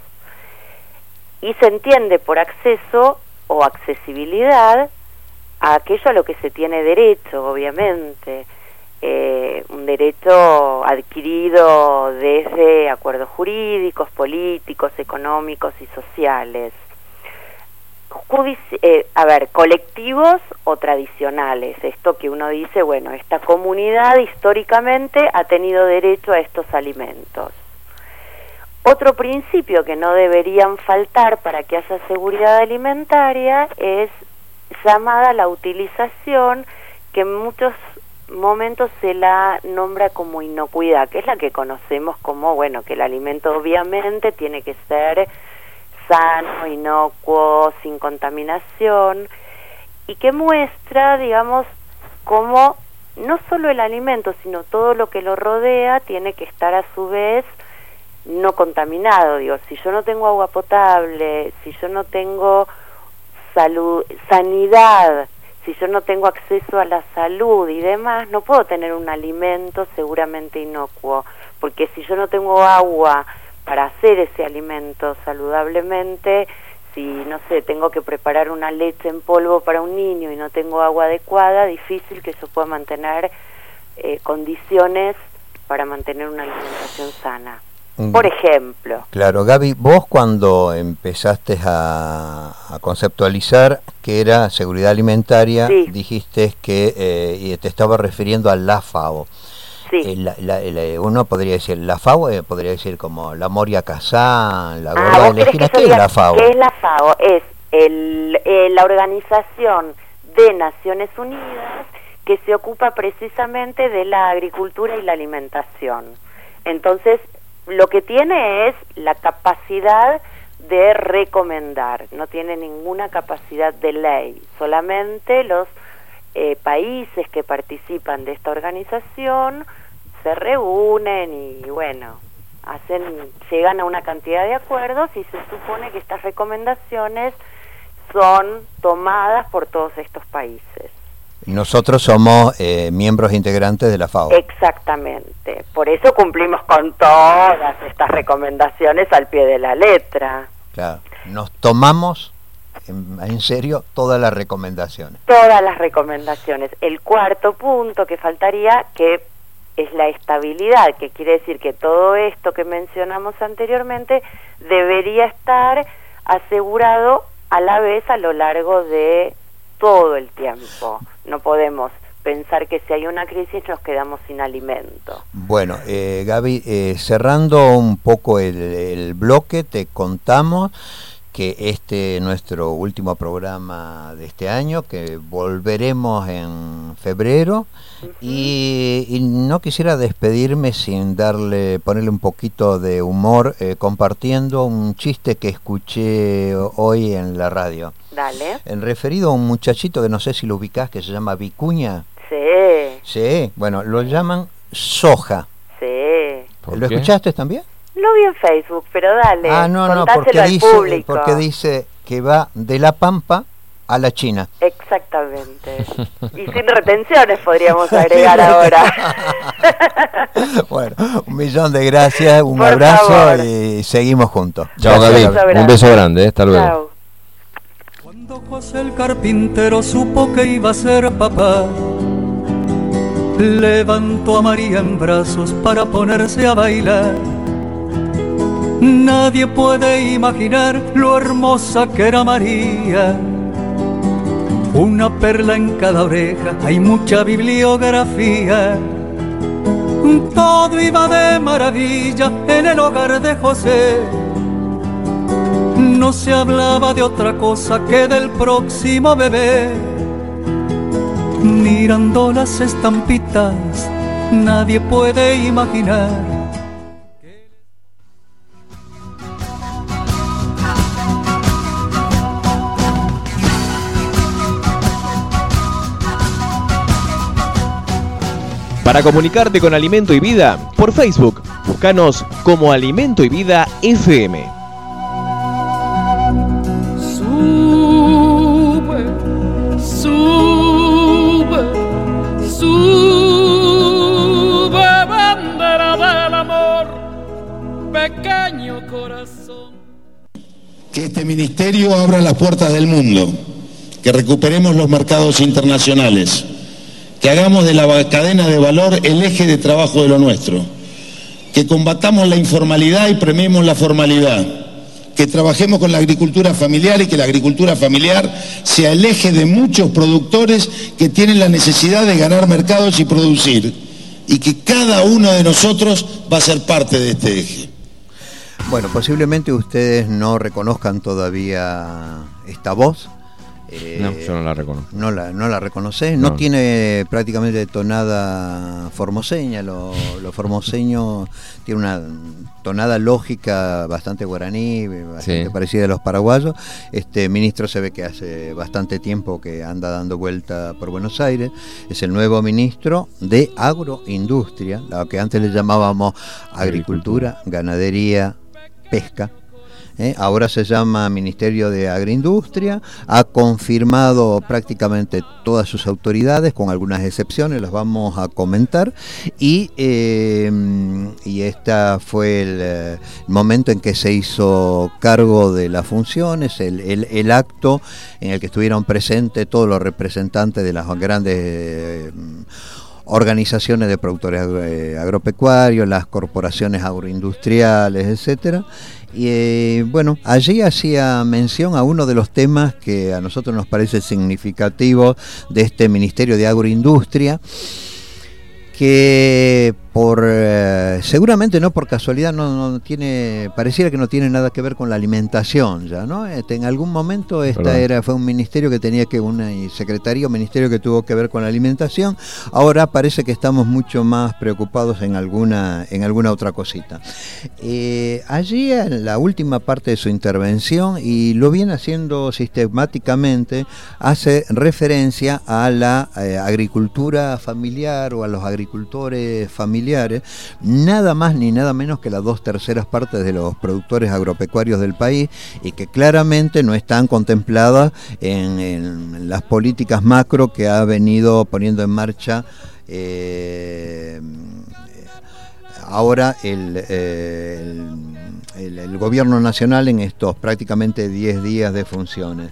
y se entiende por acceso o accesibilidad a aquello a lo que se tiene derecho, obviamente, eh, un derecho adquirido desde acuerdos jurídicos, políticos, económicos y sociales. Judici- eh, a ver, colectivos o tradicionales, esto que uno dice, bueno, esta comunidad históricamente ha tenido derecho a estos alimentos. Otro principio que no deberían faltar para que haya seguridad alimentaria es llamada la utilización, que en muchos momentos se la nombra como inocuidad, que es la que conocemos como, bueno, que el alimento obviamente tiene que ser sano, inocuo, sin contaminación, y que muestra, digamos, cómo no solo el alimento, sino todo lo que lo rodea tiene que estar a su vez no contaminado. Digo, si yo no tengo agua potable, si yo no tengo salud, sanidad, si yo no tengo acceso a la salud y demás, no puedo tener un alimento seguramente inocuo, porque si yo no tengo agua para hacer ese alimento saludablemente, si, no sé, tengo que preparar una leche en polvo para un niño y no tengo agua adecuada, difícil que yo pueda mantener eh, condiciones para mantener una alimentación sana. Por ejemplo. Claro, Gaby, vos cuando empezaste a, a conceptualizar qué era seguridad alimentaria, sí, dijiste que eh, y te estaba refiriendo a la FAO. Sí. Eh, la, la, la, uno podría decir, la FAO eh, podría decir como la Moria Kazan, la Gorda ah, de la Esquina. ¿Qué es la FAO? ¿Qué es la FAO? Es el, eh, la Organización de Naciones Unidas que se ocupa precisamente de la agricultura y la alimentación. Entonces, lo que tiene es la capacidad de recomendar, no tiene ninguna capacidad de ley, solamente los eh, países que participan de esta organización se reúnen y bueno, hacen, llegan a una cantidad de acuerdos y se supone que estas recomendaciones son tomadas por todos estos países. Nosotros somos eh, miembros integrantes de la FAO. Exactamente, por eso cumplimos con todas estas recomendaciones al pie de la letra. Claro, nos tomamos en, en serio todas las recomendaciones. Todas las recomendaciones. El cuarto punto que faltaría, que es la estabilidad, que quiere decir que todo esto que mencionamos anteriormente debería estar asegurado a la vez a lo largo de todo el tiempo. No podemos pensar que si hay una crisis nos quedamos sin alimento. Bueno, eh, Gaby, eh, cerrando un poco el, el bloque, te contamos que este es nuestro último programa de este año, que volveremos en febrero. Uh-huh. y, y no quisiera despedirme sin darle, ponerle un poquito de humor, eh, compartiendo un chiste que escuché hoy en la radio. Dale. En referido a un muchachito que no sé si lo ubicás, que se llama Vicuña. Sí. Sí, bueno, lo llaman Soja. Sí. ¿Lo qué? ¿Escuchaste también? Lo vi en Facebook, pero dale, ah, no, no, porque dice, porque dice que va de La Pampa a la China. Exactamente. Y sin retenciones podríamos agregar ahora. Bueno, un millón de gracias, un Por abrazo favor. Y seguimos juntos. Chao, Gaby. Un beso grande, hasta luego. Chao. Cuando José el carpintero supo que iba a ser papá, levantó a María en brazos para ponerse a bailar. Nadie puede imaginar lo hermosa que era María. Una perla en cada oreja, hay mucha bibliografía. Todo iba de maravilla en el hogar de José. No se hablaba de otra cosa que del próximo bebé. Mirando las estampitas, nadie puede imaginar. Para comunicarte con Alimento y Vida, por Facebook, búscanos como Alimento y Vida F M. Sube, sube, sube, bandera del amor, pequeño corazón. Que este ministerio abra las puertas del mundo, que recuperemos los mercados internacionales, que hagamos de la cadena de valor el eje de trabajo de lo nuestro, que combatamos la informalidad y premiemos la formalidad, que trabajemos con la agricultura familiar y que la agricultura familiar sea el eje de muchos productores que tienen la necesidad de ganar mercados y producir, y que cada uno de nosotros va a ser parte de este eje. Bueno, posiblemente ustedes no reconozcan todavía esta voz. Eh, no, yo no la reconozco. No la, no la reconoces, no, no tiene prácticamente tonada formoseña, lo, lo formoseño tiene una tonada lógica bastante guaraní, bastante sí. parecida a los paraguayos. Este ministro se ve que hace bastante tiempo que anda dando vuelta por Buenos Aires, es el nuevo ministro de Agroindustria, lo que antes le llamábamos Agricultura, Agricultura. Ganadería, Pesca. ¿Eh? Ahora se llama Ministerio de Agroindustria, ha confirmado prácticamente todas sus autoridades, con algunas excepciones, las vamos a comentar, y, eh, y este fue el, el momento en que se hizo cargo de las funciones, el, el, el acto en el que estuvieron presentes todos los representantes de las grandes eh, organizaciones de productores agropecuarios, las corporaciones agroindustriales, etcétera. Y eh, bueno, allí hacía mención a uno de los temas que a nosotros nos parece significativo de este Ministerio de Agroindustria, que por eh, seguramente no por casualidad no, no tiene, pareciera que no tiene nada que ver con la alimentación ya, ¿no? Este, en algún momento esta Perdón. era fue un ministerio que tenía que una secretaría, un ministerio que tuvo que ver con la alimentación. Ahora parece que estamos mucho más preocupados en alguna en alguna otra cosita. Eh, allí en la última parte de su intervención, y lo viene haciendo sistemáticamente, hace referencia a la eh, agricultura familiar o a los agricultores familiares. Nada más ni nada menos que las dos terceras partes de los productores agropecuarios del país, y que claramente no están contempladas en, en las políticas macro que ha venido poniendo en marcha eh, ahora el, eh, el, el, el gobierno nacional en estos prácticamente diez días de funciones.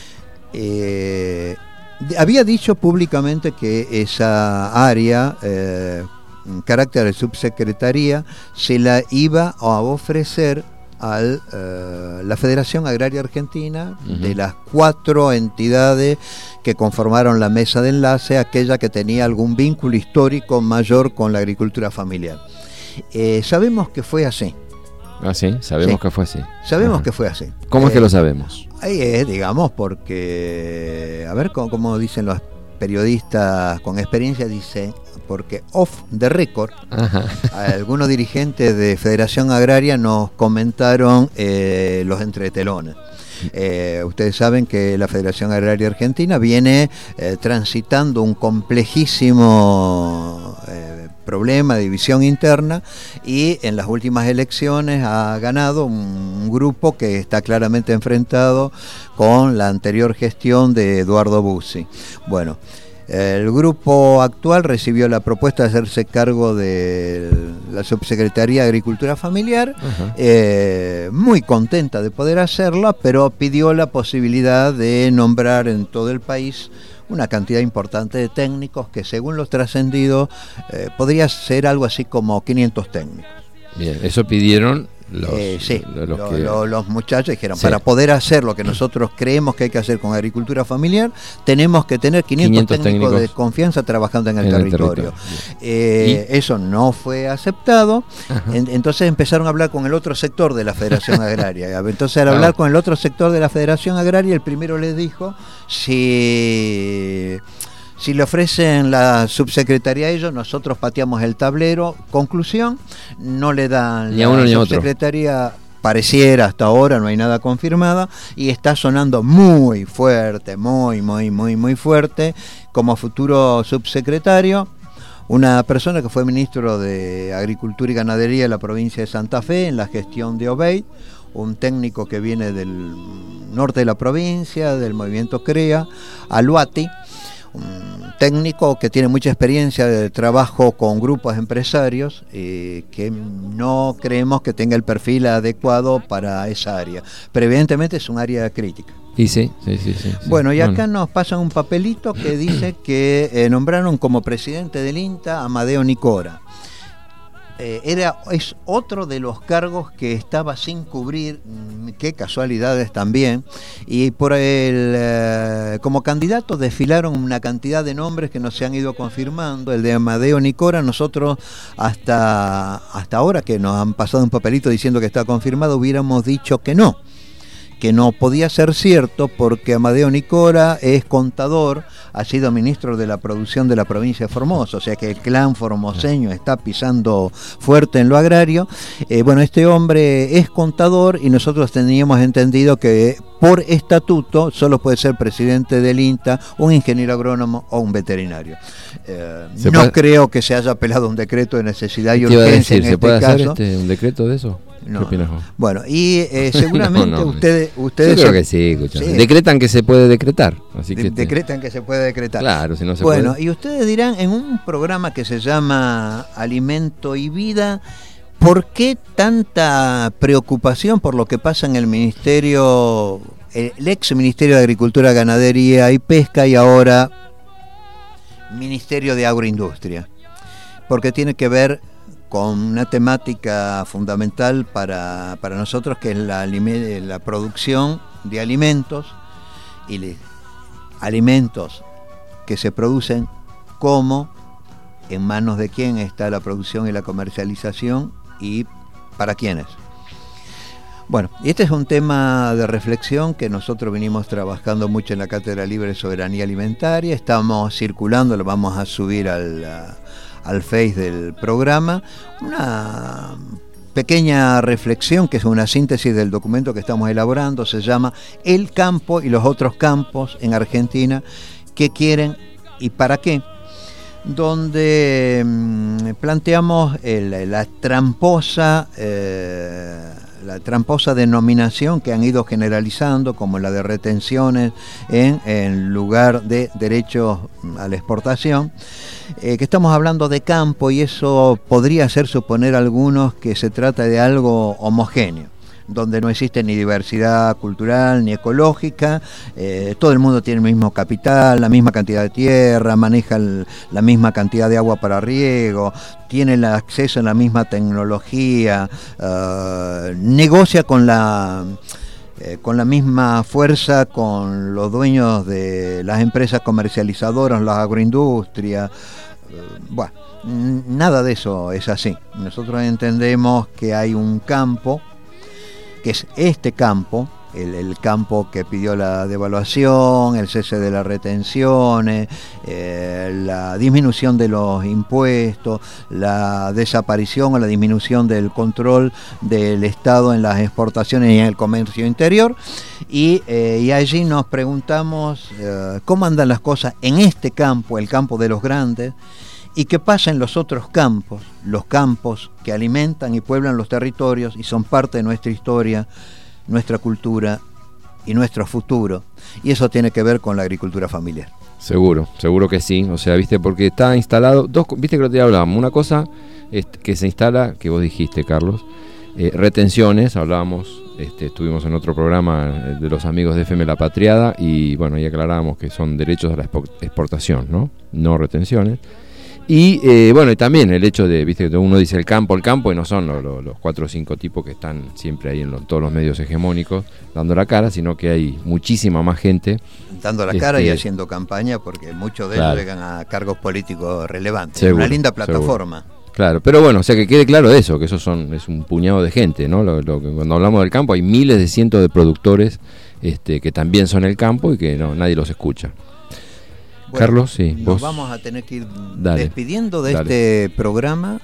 Eh, había dicho públicamente que esa área eh, en carácter de subsecretaría se la iba a ofrecer a uh, la Federación Agraria Argentina, uh-huh. de las cuatro entidades que conformaron la mesa de enlace, aquella que tenía algún vínculo histórico mayor con la agricultura familiar. Eh, sabemos que fue así. Ah, sí, sabemos sí. que fue así. Sabemos Ajá. que fue así. ¿Cómo eh, es que lo sabemos? Ahí es, digamos, porque, a ver cómo, cómo dicen los periodistas con experiencia, dice, porque off the record, Ajá. algunos dirigentes de Federación Agraria nos comentaron eh, los entretelones. Eh, ustedes saben que la Federación Agraria Argentina viene eh, transitando un complejísimo eh, problema de división interna, y en las últimas elecciones ha ganado un, un grupo que está claramente enfrentado con la anterior gestión de Eduardo Bussi. Bueno, el grupo actual recibió la propuesta de hacerse cargo de la Subsecretaría de Agricultura Familiar, eh, muy contenta de poder hacerla, pero pidió la posibilidad de nombrar en todo el país una cantidad importante de técnicos, que según los trascendidos eh, podría ser algo así como quinientos técnicos. Bien, eso pidieron los, eh, sí, los, lo, que... lo, los muchachos dijeron, sí. para poder hacer lo que nosotros creemos que hay que hacer con agricultura familiar, tenemos que tener quinientos, quinientos técnicos, técnicos de confianza trabajando en el en territorio. El territorio. Eh, eso no fue aceptado. En, entonces empezaron a hablar con el otro sector de la Federación Agraria. Entonces al hablar ah. con el otro sector de la Federación Agraria, el primero les dijo, si... Si le ofrecen la subsecretaría a ellos, nosotros pateamos el tablero. Conclusión, no le dan ni a uno, la ni a subsecretaría, otro. Pareciera hasta ahora, no hay nada confirmada, y está sonando muy fuerte, muy, muy, muy, muy fuerte, como futuro subsecretario, una persona que fue ministro de Agricultura y Ganadería de la provincia de Santa Fe en la gestión de Obeid, un técnico que viene del norte de la provincia, del movimiento CREA, Aluati, un técnico que tiene mucha experiencia de trabajo con grupos empresarios y que no creemos que tenga el perfil adecuado para esa área, pero evidentemente es un área crítica. Y sí, sí, sí, sí, sí. Bueno, y acá bueno. nos pasan un papelito que dice que eh, nombraron como presidente del INTA a Amadeo Nicora. Eh, era, es otro de los cargos que estaba sin cubrir, qué casualidades también, y por el eh, como candidato desfilaron una cantidad de nombres que no se han ido confirmando. El de Amadeo Nicora, nosotros hasta, hasta ahora que nos han pasado un papelito diciendo que está confirmado, hubiéramos dicho que no, que no podía ser cierto, porque Amadeo Nicora es contador, ha sido ministro de la producción de la provincia de Formosa, o sea que el clan formoseño está pisando fuerte en lo agrario. Eh, bueno, este hombre es contador y nosotros teníamos entendido que por estatuto solo puede ser presidente del INTA un ingeniero agrónomo o un veterinario. Eh, no puede... creo que se haya apelado un decreto de necesidad y urgencia. Decir, en ¿se este puede caso. hacer este, un decreto de eso? No, ¿Qué opinas vos? Bueno, y eh, seguramente no, no, ustedes... ustedes yo creo que sí, escuchame. Sí. Decretan que se puede decretar. Así que De- este... Decretan que se puede decretar. Claro, si no se bueno, puede. y ustedes dirán, en un programa que se llama Alimento y Vida, ¿por qué tanta preocupación por lo que pasa en el Ministerio, el ex Ministerio de Agricultura, Ganadería y Pesca y ahora Ministerio de Agroindustria? Porque tiene que ver con una temática fundamental para, para nosotros, que es la, la producción de alimentos, y le, alimentos que se producen, como, en manos de quién está la producción y la comercialización, y para quiénes. Bueno, y este es un tema de reflexión que nosotros venimos trabajando mucho en la Cátedra Libre de Soberanía Alimentaria. Estamos circulando, lo vamos a subir al, al Face del programa, una pequeña reflexión que es una síntesis del documento que estamos elaborando. Se llama El campo y los otros campos en Argentina, ¿qué quieren y para qué?, donde mmm, planteamos el, la tramposa eh, la tramposa denominación que han ido generalizando, como la de retenciones en, en lugar de derechos a la exportación, eh, que estamos hablando de campo, y eso podría hacer suponer a algunos que se trata de algo homogéneo, donde no existe ni diversidad cultural ni ecológica, eh, todo el mundo tiene el mismo capital, la misma cantidad de tierra, maneja el, la misma cantidad de agua para riego, tiene el acceso a la misma tecnología, uh, negocia con la, eh, con la misma fuerza con los dueños de las empresas comercializadoras, las agroindustrias. Uh, bueno, nada de eso es así. Nosotros entendemos que hay un campo, que es este campo, el, el campo que pidió la devaluación, el cese de las retenciones, eh, la disminución de los impuestos, la desaparición o la disminución del control del Estado en las exportaciones y en el comercio interior, y, eh, y allí nos preguntamos eh, cómo andan las cosas en este campo, el campo de los grandes, y qué pasa en los otros campos, los campos que alimentan y pueblan los territorios y son parte de nuestra historia, nuestra cultura y nuestro futuro. Y eso tiene que ver con la agricultura familiar. Seguro, seguro que sí. O sea, viste, porque está instalado, dos, viste que lo te hablábamos, una cosa es que se instala, que vos dijiste, Carlos, eh, retenciones, hablábamos, este, estuvimos en otro programa de los amigos de F M La Patriada, y bueno, ahí aclarábamos que son derechos a la exportación, ¿no? No retenciones. Y eh, bueno, y también el hecho de, viste, que uno dice el campo, el campo, y no son los, los, los cuatro o cinco tipos que están siempre ahí en lo, todos los medios hegemónicos dando la cara, sino que hay muchísima más gente dando la cara este, y haciendo campaña, porque muchos de claro. ellos llegan a cargos políticos relevantes. Seguro, una linda plataforma. Seguro. Claro, pero bueno, o sea, que quede claro de eso, que esos son, es un puñado de gente, ¿no? Lo, lo, cuando hablamos del campo hay miles de cientos de productores este, que también son el campo y que no, nadie los escucha. Bueno, Carlos, sí. Nos vos... vamos a tener que ir dale, despidiendo de dale. este programa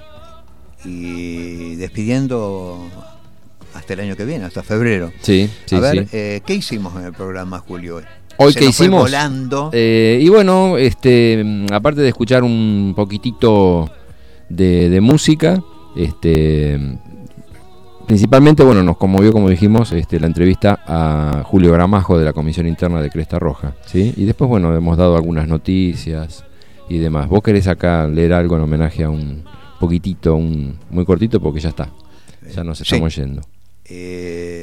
y despidiendo hasta el año que viene, hasta febrero. Sí, sí, A ver, sí. Eh, ¿qué hicimos en el programa, Julio, hoy? Hoy Se que nos fue hicimos, volando. Eh, y bueno, este, aparte de escuchar un poquitito de, de música, este, principalmente, bueno, nos conmovió, como dijimos, este, la entrevista a Julio Gramajo de la Comisión Interna de Cresta Roja, ¿sí? Y después, bueno, hemos dado algunas noticias y demás. ¿Vos querés acá leer algo en homenaje a un poquitito, un muy cortito, porque ya está, ya nos estamos sí. yendo? Eh...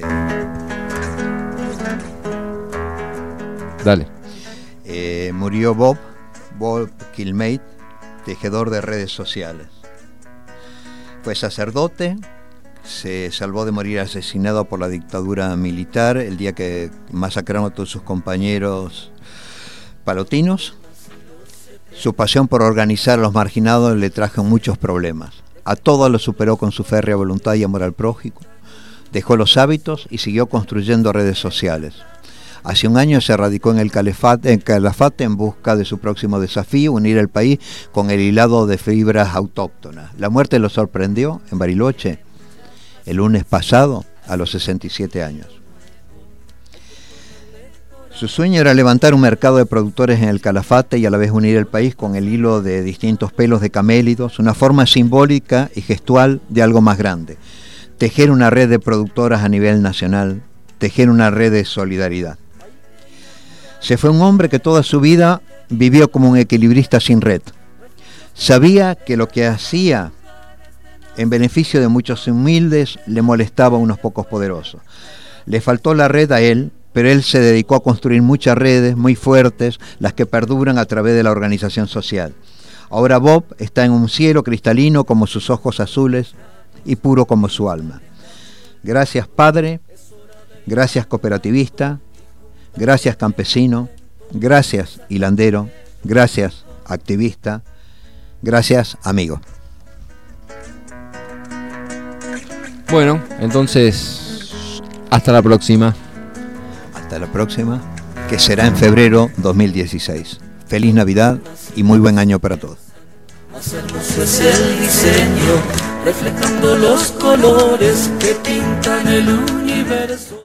Dale. Eh, murió Bob, Bob Kilmate, tejedor de redes sociales. Fue sacerdote, se salvó de morir asesinado por la dictadura militar el día que masacraron a todos sus compañeros palotinos. Su pasión por organizar a los marginados le trajo muchos problemas. A todos lo superó con su férrea voluntad y amor al prójimo. Dejó los hábitos y siguió construyendo redes sociales. Hace un año se radicó en el Calafate, en Calafate en busca de su próximo desafío, unir el país con el hilado de fibras autóctonas. La muerte lo sorprendió en Bariloche el lunes pasado a los sesenta y siete años. Su sueño era levantar un mercado de productores en el Calafate y a la vez unir el país con el hilo de distintos pelos de camélidos, una forma simbólica y gestual de algo más grande. Tejer una red de productoras a nivel nacional, tejer una red de solidaridad. Se fue un hombre que toda su vida vivió como un equilibrista sin red. Sabía que lo que hacía en beneficio de muchos humildes le molestaba a unos pocos poderosos. Le faltó la red a él, pero él se dedicó a construir muchas redes muy fuertes, las que perduran a través de la organización social. Ahora Bob está en un cielo cristalino como sus ojos azules y puro como su alma. Gracias, padre. Gracias, cooperativista. Gracias, campesino. Gracias, hilandero. Gracias, activista. Gracias, amigo. Bueno, entonces, hasta la próxima. Hasta la próxima, que será en febrero dos mil dieciséis. Feliz Navidad y muy buen año para todos. Más hermoso es el diseño, reflejando los colores que pintan el universo.